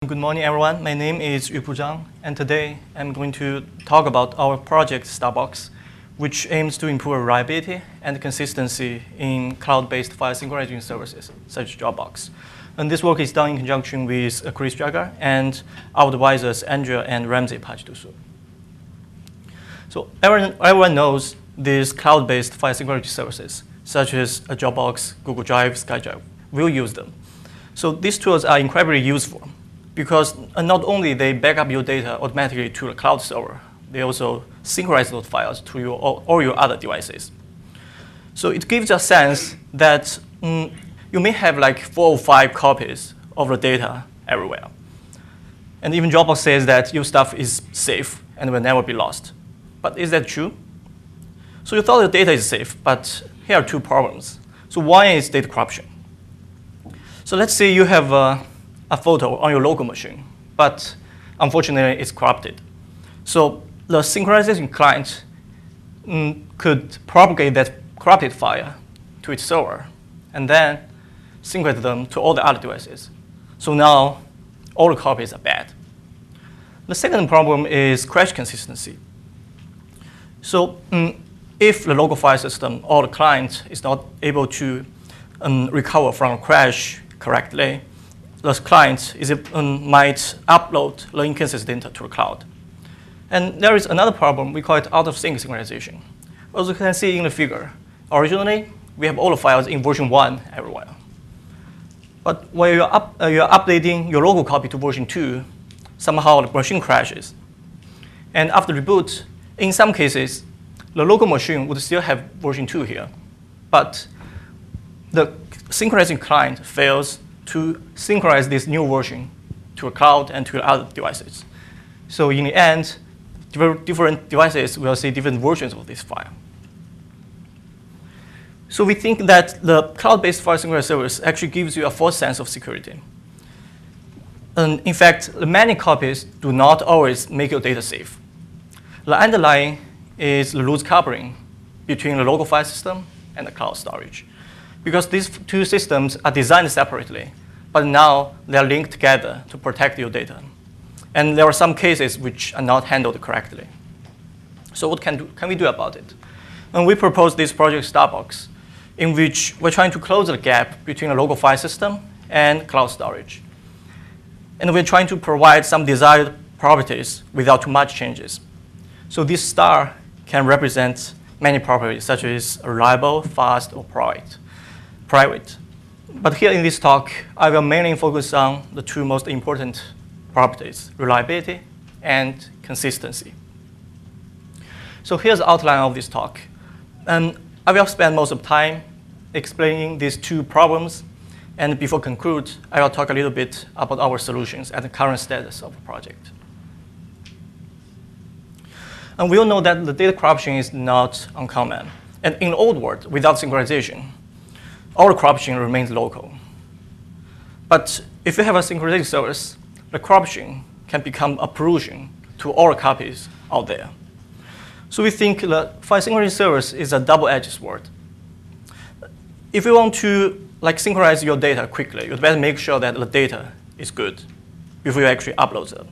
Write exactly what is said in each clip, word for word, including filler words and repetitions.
Good morning, everyone. My name is Yupu Zhang, and today I'm going to talk about our project Starbox, which aims to improve reliability and consistency in cloud-based file synchronization services, such as Dropbox. And this work is done in conjunction with Chris Jagger and our advisors, Andrea and Ramsey Pachitusu. So everyone, everyone knows these cloud-based file synchronization services, such as Dropbox, Google Drive, SkyDrive. We'll use them. So these tools are incredibly useful, because not only they back up your data automatically to the cloud server, they also synchronize those files to your, all your other devices. So it gives a sense that mm, you may have like four or five copies of the data everywhere. And even Dropbox says that your stuff is safe and will never be lost. But is that true? So you thought the data is safe, but here are two problems. So one is data corruption. So let's say you have a a photo on your local machine, but unfortunately it's corrupted. So the synchronization client mm, could propagate that corrupted file to its server and then synchronize them to all the other devices. So now all the copies are bad. The second problem is crash consistency. So mm, if the local file system or the client is not able to um, recover from a crash correctly, the client is, um, might upload the inconsistent data to the cloud. And there is another problem, we call it out-of-sync synchronization. As you can see in the figure, originally, we have all the files in version one everywhere. But when you're, up, uh, you're updating your local copy to version two, somehow the machine crashes. And after reboot, in some cases, the local machine would still have version two here, but the synchronizing client fails to synchronize this new version to a cloud and to other devices. So in the end, different devices will see different versions of this file. So we think that the cloud-based file synchronization service actually gives you a false sense of security. And in fact, the many copies do not always make your data safe. The underlying is the loose coupling between the local file system and the cloud storage, because these two systems are designed separately, but now they're linked together to protect your data. And there are some cases which are not handled correctly. So what can, do, can we do about it? And we propose this project Starbox, in which we're trying to close the gap between the local file system and cloud storage. And we're trying to provide some desired properties without too much changes. So this star can represent many properties, such as reliable, fast, or private. private. But here in this talk, I will mainly focus on the two most important properties, reliability and consistency. So here's the outline of this talk. And I will spend most of the time explaining these two problems. And before I conclude, I will talk a little bit about our solutions and the current status of the project. And we all know that the data corruption is not uncommon. And in the old world, without synchronization, all corruption remains local. But if you have a synchronization service, the corruption can become a pollution to all copies out there. So we think the file synchronization service is a double-edged sword. If you want to like synchronize your data quickly, you'd better make sure that the data is good before you actually upload them.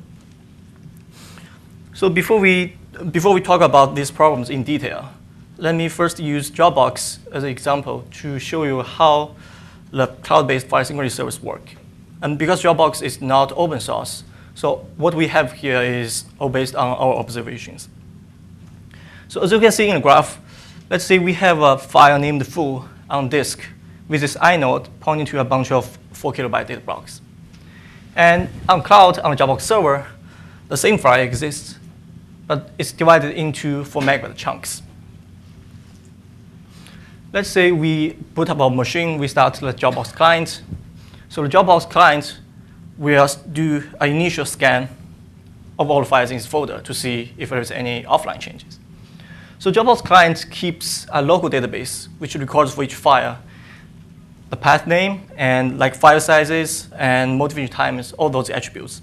So before we, before we talk about these problems in detail, let me first use Dropbox as an example to show you how the cloud-based file synchronization service work. And because Dropbox is not open source, so what we have here is all based on our observations. So as you can see in the graph, let's say we have a file named foo on disk with this inode pointing to a bunch of four kilobyte data blocks. And on cloud, on the Dropbox server, the same file exists, but it's divided into four megabyte chunks. Let's say we boot up our machine, we start the Dropbox client. So the Dropbox client will do an initial scan of all the files in this folder to see if there's any offline changes. So Dropbox client keeps a local database, which records for each file the path name and like file sizes and modification times, all those attributes.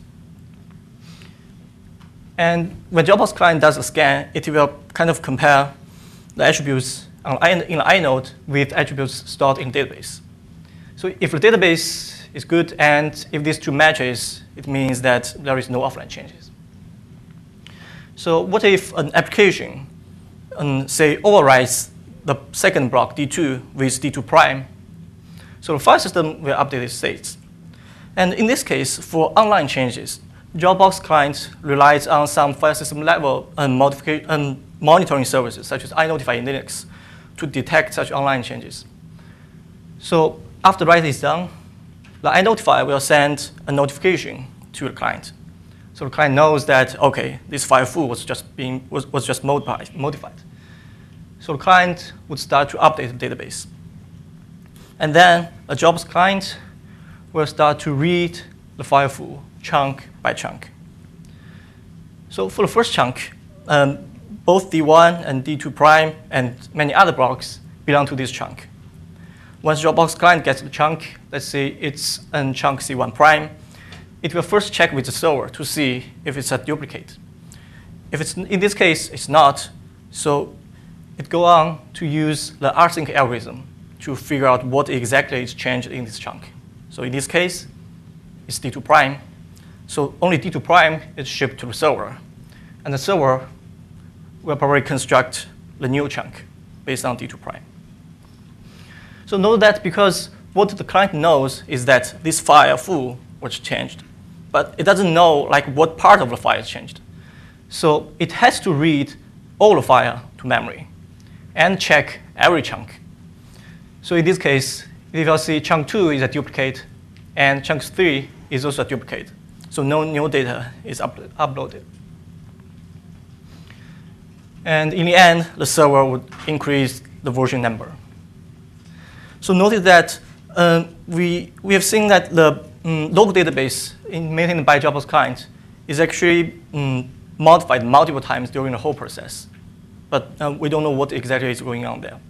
And when Dropbox client does a scan, it will kind of compare the attributes in the inode with attributes stored in the database. So if the database is good, and if these two matches, it means that there is no offline changes. So what if an application, um, say, overwrites the second block D two with D two prime? So the file system will update its states. And in this case, for online changes, Dropbox client relies on some file system level and modification and monitoring services, such as iNotify in Linux, to detect such online changes. So after writing is done, the iNotify will send a notification to the client. So the client knows that, okay, this file foo was just being was, was just modified, modified. So the client would start to update the database. And then a Dropbox client will start to read the file foo chunk by chunk. So for the first chunk, um, both D one and D two prime and many other blocks belong to this chunk. Once Dropbox client gets the chunk, let's say it's a chunk C one prime, it will first check with the server to see if it's a duplicate. If it's, in this case, it's not, so it goes on to use the rsync algorithm to figure out what exactly is changed in this chunk. So in this case, it's D two prime. So only D two prime is shipped to the server. And the server will probably construct the new chunk based on D two prime. So note that because what the client knows is that this file foo was changed, but it doesn't know like what part of the file is changed. So it has to read all the file to memory and check every chunk. So in this case, if you see chunk two is a duplicate and chunk three is also a duplicate. So no new data is up uploaded. And in the end, the server would increase the version number. So notice that uh, we, we have seen that the um, local database in maintained by Dropbox client is actually um, modified multiple times during the whole process. But uh, we don't know what exactly is going on there.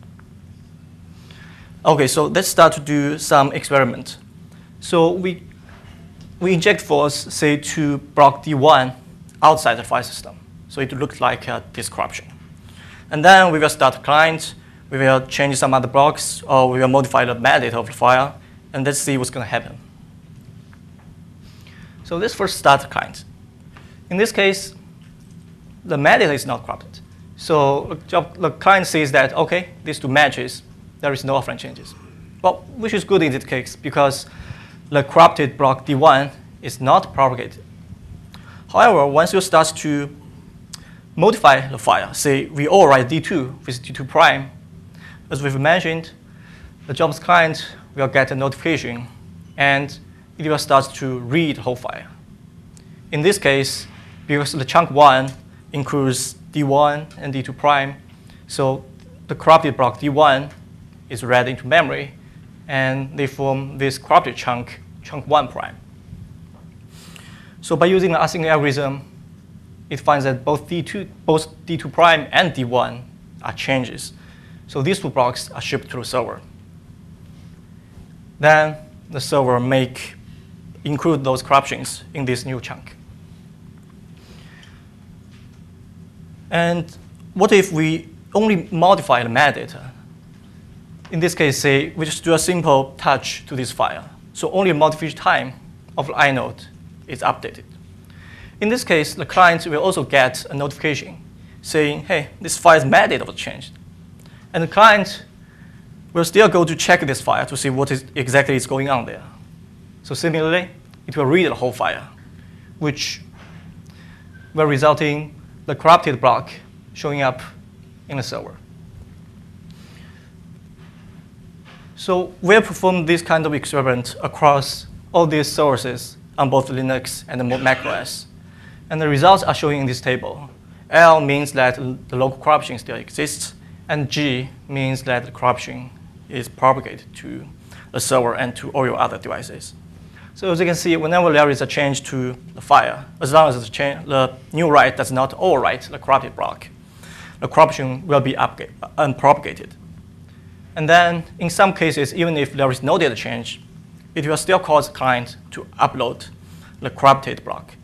OK, so let's start to do some experiment. So we, we inject force, say, to block D one outside the file system. So it looks like uh, this corruption. And then we will start the client. We will change some other blocks, or we will modify the metadata of the file. And let's see what's going to happen. So let's first start the client. In this case, the metadata is not corrupted. So the client sees that, OK, these two matches. There is no offline changes. Well, which is good in this case, because the corrupted block D one is not propagated. However, once you start to modify the file, say we overwrite D two with D two prime, as we've mentioned, the Dropbox client will get a notification, and it will start to read the whole file. In this case, because the chunk one includes D one and D two prime, so the corrupted block D one is read into memory, and they form this corrupted chunk, chunk one prime. So by using the rsync algorithm, it finds that both D two, both D two prime and D one are changes. So these two blocks are shipped to the server. Then the server make include those corruptions in this new chunk. And what if we only modify the metadata? In this case, say we just do a simple touch to this file. So only a modification time of the inode is updated. In this case, the client will also get a notification saying, hey, this file's metadata was changed. And the client will still go to check this file to see what is exactly is going on there. So similarly, it will read the whole file, which will result in the corrupted block showing up in the server. So we have performed this kind of experiment across all these sources on both Linux and macOS. And the results are shown in this table. L means that the local corruption still exists, and G means that the corruption is propagated to the server and to all your other devices. So as you can see, whenever there is a change to the file, as long as the, change, the new write does not overwrite the corrupted block, the corruption will be unpropagated. And then, in some cases, even if there is no data change, it will still cause the client to upload the corrupted block.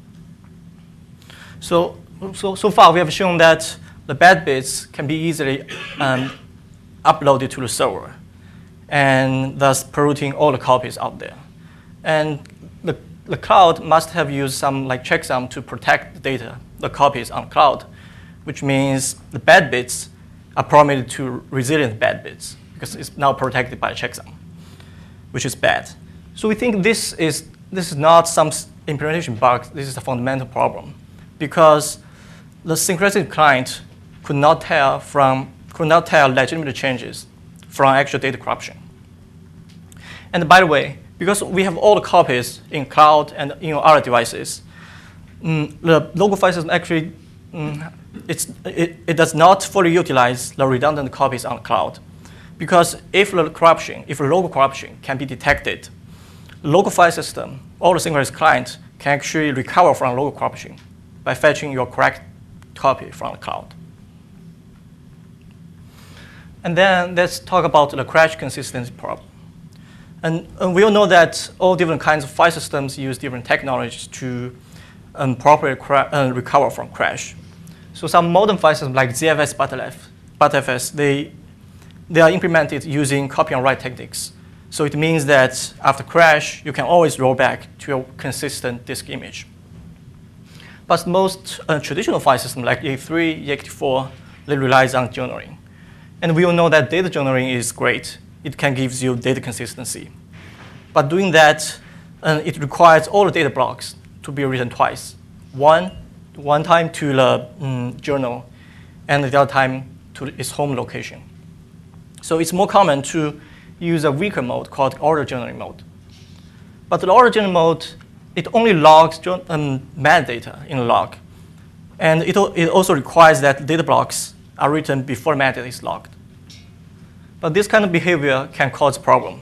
So, so, so far, we have shown that the bad bits can be easily um, uploaded to the server. and thus polluting all the copies out there. And the, the cloud must have used some like checksum to protect the data, the copies on cloud, which means the bad bits are promoted to resilient bad bits because it's now protected by a checksum, which is bad. So we think this is, this is not some implementation bug, this is a fundamental problem because the synchronized client could not tell from, could not tell legitimate changes from actual data corruption. And by the way, because we have all the copies in cloud and in other devices, mm, the local file system actually, mm, it's, it, it does not fully utilize the redundant copies on the cloud. Because if the corruption, if the local corruption can be detected, the local file system, all the synchronized client can actually recover from local corruption by fetching your correct copy from the cloud. And then let's talk about the crash consistency problem. And, and we all know that all different kinds of file systems use different technologies to um, properly uh, recover from crash. So some modern file systems like Z F S, ButterFS, they, they are implemented using copy and write techniques. So it means that after crash, you can always roll back to a consistent disk image. But most uh, traditional file systems like E X three, E X T four, they relies on journaling. And we all know that data journaling is great. It can give you data consistency. But doing that, uh, it requires all the data blocks to be written twice. One, one time to the um, journal, and the other time to its home location. So it's more common to use a weaker mode called order journaling mode. But the order journaling mode, it only logs um, metadata in the log. And it, it also requires that data blocks are written before metadata is logged. But this kind of behavior can cause problem.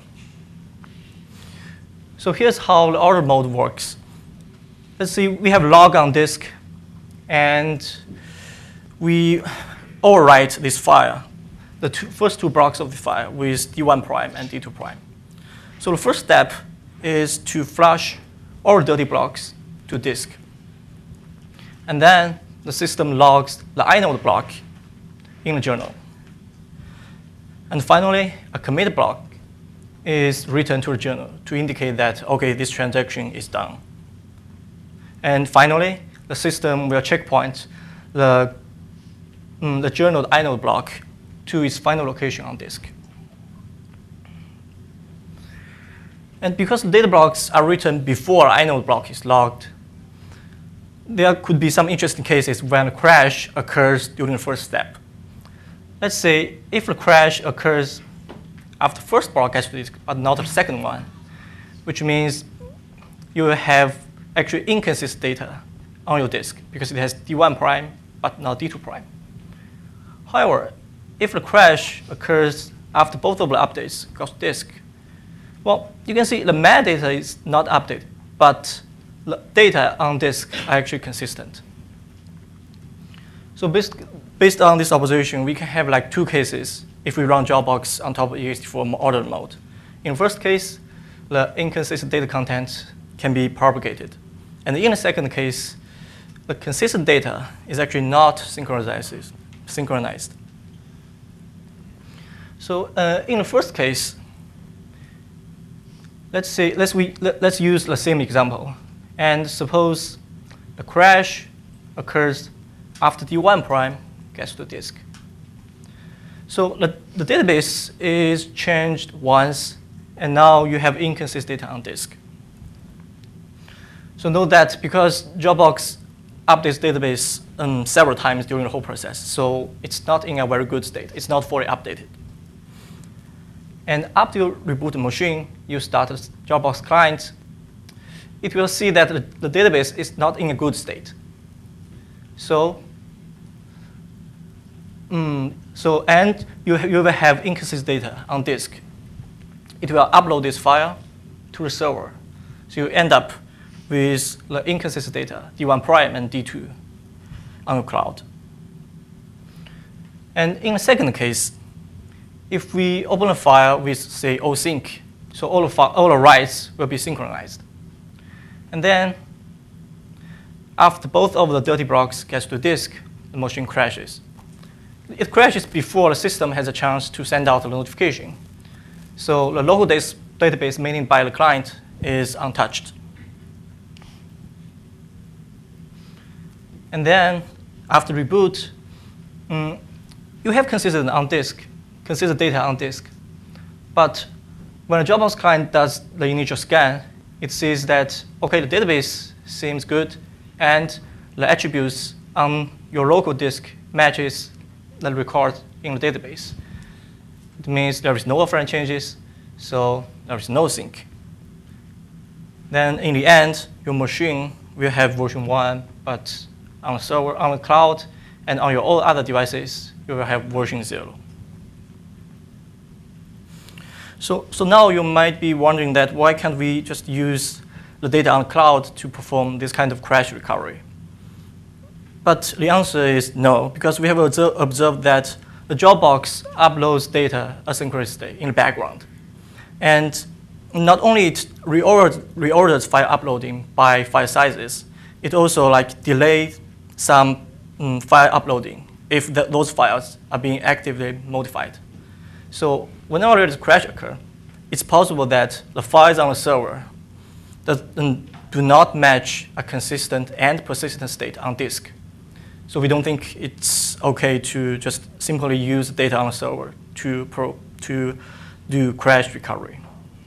So here's how the order mode works. Let's see, we have log on disk, and we overwrite this file, the two, first two blocks of the file with D one prime and D two prime. So the first step is to flush all dirty blocks to disk. And then the system logs the inode block in the journal. And finally, a commit block is written to the journal to indicate that, OK, this transaction is done. And finally, the system will checkpoint the, um, the journal inode block to its final location on disk. And because the data blocks are written before inode block is logged, there could be some interesting cases when a crash occurs during the first step. Let's say if the crash occurs after the first block gets to disk, but not the second one, which means you will have actually inconsistent data on your disk because it has D one prime, but not D two prime. However, if the crash occurs after both of the updates goes to disk, well, you can see the metadata is not updated, but the data on disk are actually consistent. So based, based on this observation, we can have like two cases if we run Jawbox on top of E X T four order mode. In the first case, the inconsistent data content can be propagated. And in the second case, the consistent data is actually not synchronized. synchronized. So uh, in the first case, let's say let's we let, let's use the same example, and suppose the crash occurs after D one prime gets to disk. So the, the database is changed once, and now you have inconsistent data on disk. So note that because Jawbox updates database um, several times during the whole process, so it's not in a very good state. It's not fully updated. And after you reboot the machine, you start the Jawbox client, it will see that the, the database is not in a good state. So, um, so and you, you will have inconsistent data on disk. It will upload this file to the server. So you end up with the inconsistent data, D one prime and D two, on the cloud. And in the second case, if we open a file with, say, O-sync, so all the, all the writes will be synchronized. And then, after both of the dirty blocks gets to disk, the machine crashes. It crashes before the system has a chance to send out a notification. So the local database maintained by the client is untouched. And then after reboot, um, you have consistent on disk, consistent data on disk. But when a Dropbox client does the initial scan, it sees that, OK, the database seems good, and the attributes on your local disk matches the record in the database. It means there is no offline changes, so there is no sync. Then in the end, your machine will have version one, but on the server, on the cloud, and on your all other devices, you will have version zero. So, so now you might be wondering that why can't we just use the data on the cloud to perform this kind of crash recovery? But the answer is no, because we have observed that the Dropbox uploads data asynchronously in the background. And not only it reorders, reorders file uploading by file sizes, it also like delays some um, file uploading if the, those files are being actively modified. So whenever there is a crash occur, it's possible that the files on the server that, um, do not match a consistent and persistent state on disk. So we don't think it's OK to just simply use data on the server to, pro, to do crash recovery.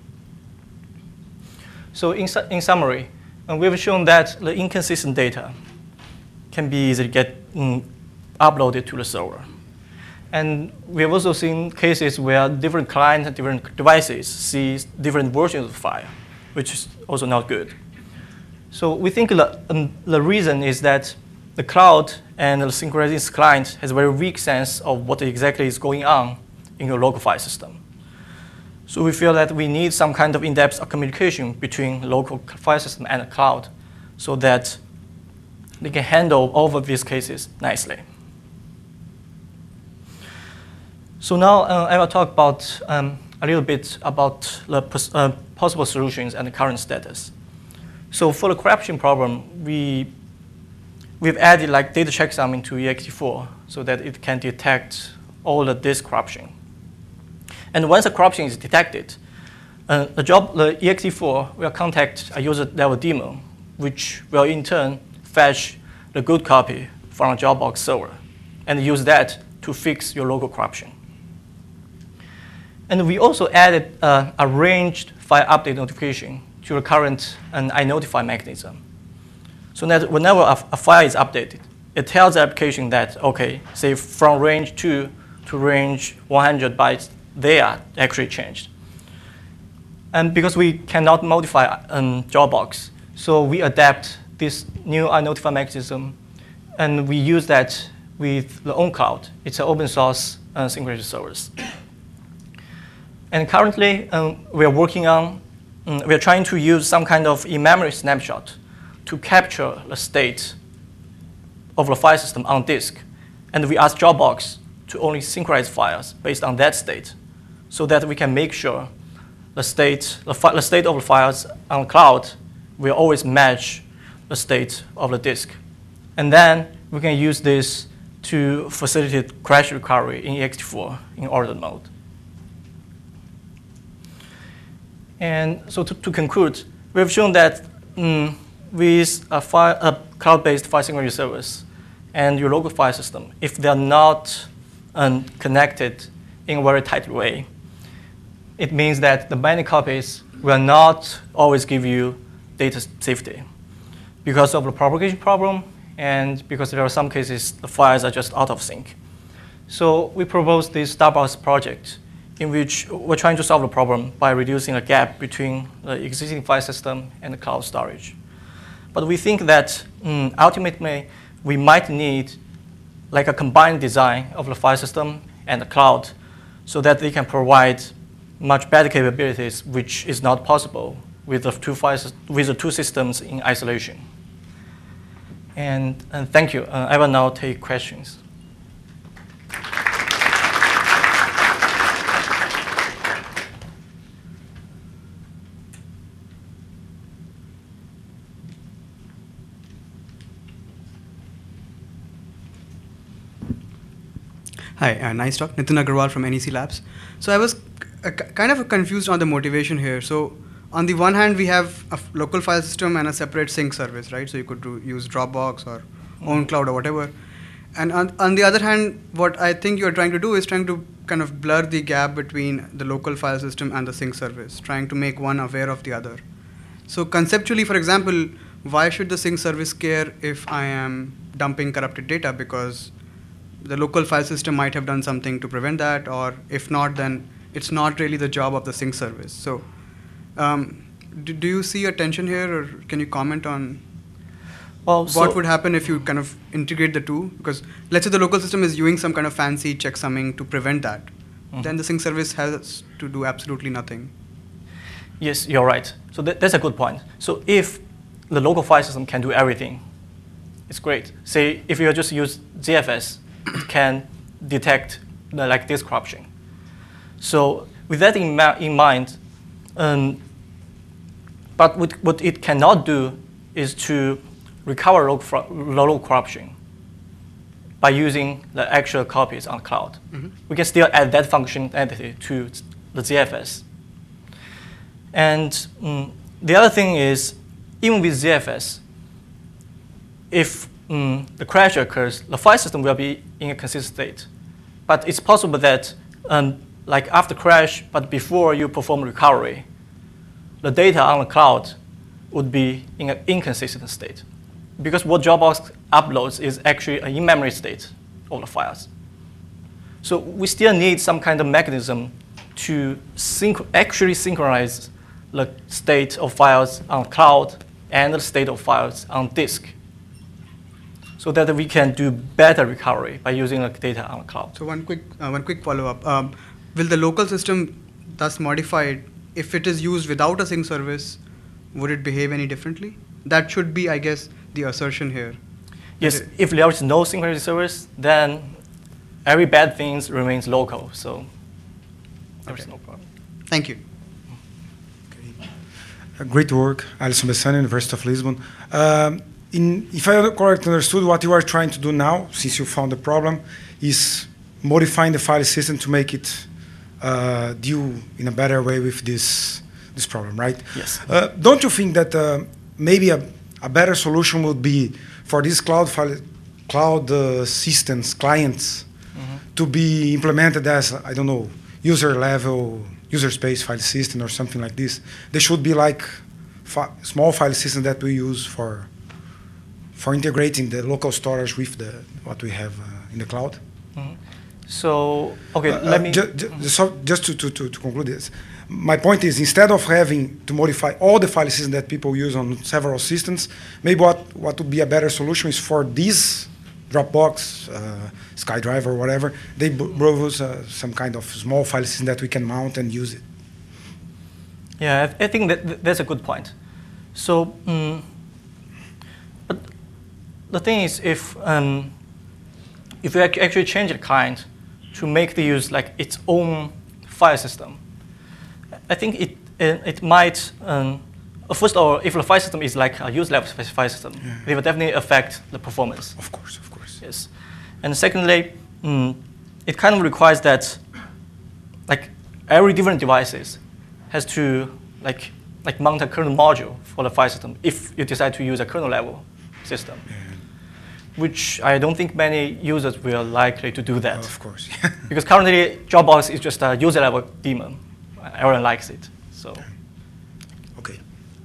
So in, su in summary, uh, we've shown that the inconsistent data can be easily get um, uploaded to the server. And we have also seen cases where different clients and different devices see different versions of the file, which is also not good. So we think the, um, the reason is that the cloud and the synchronizing client has a very weak sense of what exactly is going on in your local file system. So we feel that we need some kind of in-depth communication between the local file system and the cloud so that they can handle all of these cases nicely. So now uh, I will talk about um, a little bit about the pos uh, possible solutions and the current status. So for the corruption problem, we we've added like data checksum into E X T four so that it can detect all the disk corruption. And once a corruption is detected, uh, the job the E X T four will contact a user level daemon, which will in turn fetch the good copy from a Dropbox server and use that to fix your local corruption. And we also added uh, a ranged file update notification to the current um, iNotify mechanism. So that whenever a, a file is updated, it tells the application that, OK, say from range two to range one hundred bytes, they are actually changed. And because we cannot modify um, Dropbox, so we adapt this new iNotify mechanism, and we use that with the OwnCloud. It's an open source uh, synchronization service. And currently, um, we are working on, um, we are trying to use some kind of in-memory snapshot to capture the state of the file system on disk. And we ask Dropbox to only synchronize files based on that state so that we can make sure the state, the, the state of the files on cloud will always match the state of the disk. And then we can use this to facilitate crash recovery in E X T four in ordered mode. And so to, to conclude, we've shown that um, with a, file, a cloud-based file synchronization service and your local file system, if they're not um, connected in a very tight way, it means that the many copies will not always give you data safety because of the propagation problem and because there are some cases the files are just out of sync. So we proposed this Starbucks project in which we're trying to solve the problem by reducing the gap between the existing file system and the cloud storage. But we think that um, ultimately we might need like a combined design of the file system and the cloud so that they can provide much better capabilities, which is not possible with the two, files, with the two systems in isolation. And, and thank you. Uh, I will now take questions. Hi, uh, nice talk. Nitin Agarwal from N E C Labs. So I was a, kind of confused on the motivation here. So on the one hand, we have a local file system and a separate sync service, right? So you could do, use Dropbox or mm-hmm. OwnCloud or whatever. And on, on the other hand, what I think you're trying to do is trying to kind of blur the gap between the local file system and the sync service, trying to make one aware of the other. So conceptually, for example, why should the sync service care if I am dumping corrupted data? Because the local file system might have done something to prevent that, or if not, then it's not really the job of the sync service. So um, do, do you see a tension here, or can you comment on well, what so would happen if you kind of integrate the two? Because let's say the local system is using some kind of fancy checksumming to prevent that. Mm-hmm. Then the sync service has to do absolutely nothing. Yes, you're right. So that, that's a good point. So if the local file system can do everything, it's great. Say if you just use Z F S, it can detect the, like disk corruption. So with that in, ma in mind, um, but what, what it cannot do is to recover local, local corruption by using the actual copies on cloud. Mm-hmm. We can still add that functionality to the Z F S. And um, the other thing is, even with Z F S, if um, the crash occurs, the file system will be in a consistent state. But it's possible that, um, like after crash, but before you perform recovery, the data on the cloud would be in an inconsistent state. Because what Dropbox uploads is actually an in-memory state of the files. So we still need some kind of mechanism to synch actually synchronize the state of files on cloud and the state of files on disk, so that we can do better recovery by using the data on the cloud. So one quick, uh, one quick follow-up. Um, will the local system thus modified, if it is used without a sync service, would it behave any differently? That should be, I guess, the assertion here. Yes, if there is no synchronized service, then every bad thing remains local, so there's okay. no problem. Thank you. Okay. Uh, great work, Alisson Bessani, University of Lisbon. Um, in, if I correctly understood, what you are trying to do now, since you found the problem, is modifying the file system to make it uh, deal in a better way with this, this problem, right? Yes. Uh, don't you think that uh, maybe a, a better solution would be for these cloud file, cloud uh, systems, clients, mm-hmm. to be implemented as, I don't know, user level, user space file system or something like this? They should be like fi small file systems that we use for for integrating the local storage with the what we have uh, in the cloud. Mm-hmm. So, okay, uh, let uh, me... Ju ju mm-hmm. so just to, to, to, to conclude this, my point is, instead of having to modify all the file systems that people use on several systems, maybe what, what would be a better solution is for these Dropbox, uh, SkyDrive or whatever, they brought us uh, some kind of small file system that we can mount and use it. Yeah, I, th I think that th that's a good point. So, um, but the thing is, if um, if you ac actually change the client to make the use like its own file system, I think it it, it might. Um, first of all, if the file system is like a user level file system, yeah. it will definitely affect the performance. Of course, of course. Yes, and secondly, um, it kind of requires that, like every different devices has to like like mount a kernel module for the file system if you decide to use a kernel level system, yeah. which I don't think many users will likely to do that. Oh, of course, because currently Dropbox is just a user level daemon. Everyone likes it, so. Okay.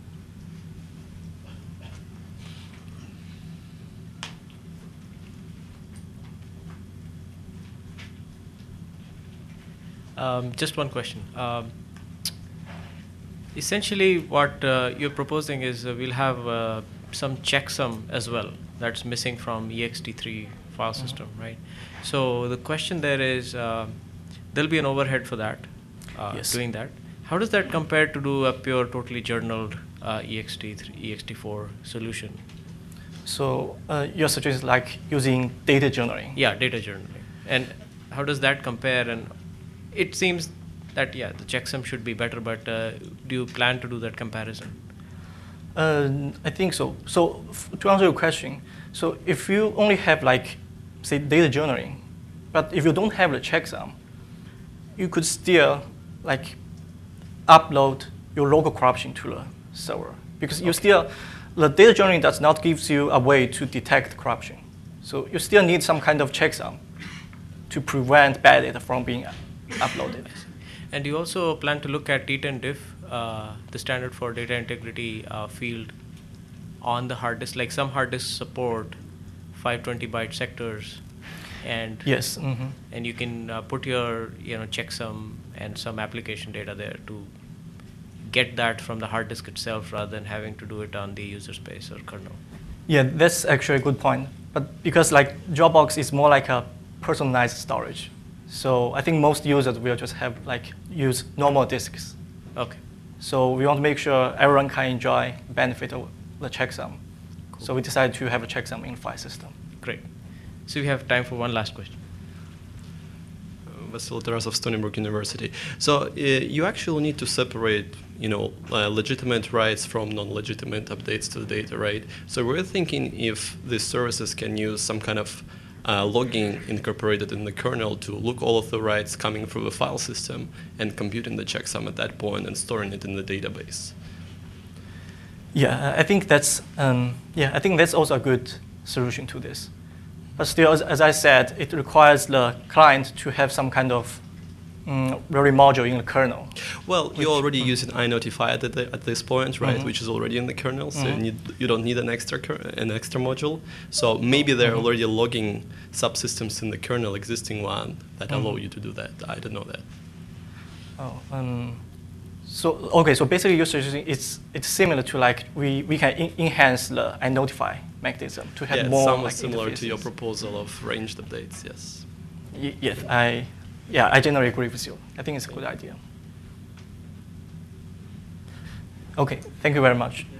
Um, just one question. Um, essentially, what uh, you're proposing is uh, we'll have uh, some checksum as well that's missing from E X T three file mm-hmm. system, right? So the question there is, uh, there'll be an overhead for that, uh, yes. doing that. How does that compare to do a pure, totally journaled uh, E X T three, E X T four solution? So uh, your suggestion is like using data journaling? Yeah, data journaling. And how does that compare? And it seems that, yeah, the checksum should be better, but uh, do you plan to do that comparison? Uh, I think so. So f to answer your question, so if you only have like, say, data journaling, but if you don't have the checksum, you could still like upload your local corruption to the server, because you still, the data journey does not give you a way to detect corruption. So you still need some kind of checksum to prevent bad data from being uploaded. And you also plan to look at T ten diff, uh, the standard for data integrity uh, field on the hard disk. Like some hard disks support five twenty byte sectors, and yes, mm-hmm. and you can uh, put your you know checksum and some application data there to get that from the hard disk itself rather than having to do it on the user space or kernel. Yeah, that's actually a good point. But because like Dropbox is more like a personalized storage, so I think most users will just have like use normal disks. Okay. So we want to make sure everyone can enjoy benefit of the checksum. Cool. So we decided to have a checksum in the file system. Great. So we have time for one last question. Vasil Tarasov, Stony Brook University. So uh, you actually need to separate, you know, uh, legitimate writes from non-legitimate updates to the data, right? So we're thinking if these services can use some kind of uh, logging incorporated in the kernel to look all of the writes coming through the file system and computing the checksum at that point and storing it in the database. Yeah, I think that's um, yeah, I think that's also a good solution to this. But still, as, as I said, it requires the client to have some kind of um, very module in the kernel. Well, which, you're already mm. using iNotify at, the, at this point, right? Mm-hmm. Which is already in the kernel, so Mm-hmm. you, need, you don't need an extra an extra module. So maybe there are Mm-hmm. already logging subsystems in the kernel, existing one, that Mm-hmm. allow you to do that. I don't know that. Oh, um, so okay, so basically, you're suggesting it's it's similar to like we we can in enhance the iNotify mechanism to have yeah, more somewhat like similar to your interfaces. proposal of ranged updates. Yes. Y yes, I yeah, I generally agree with you. I think it's a good idea. Okay, thank you very much.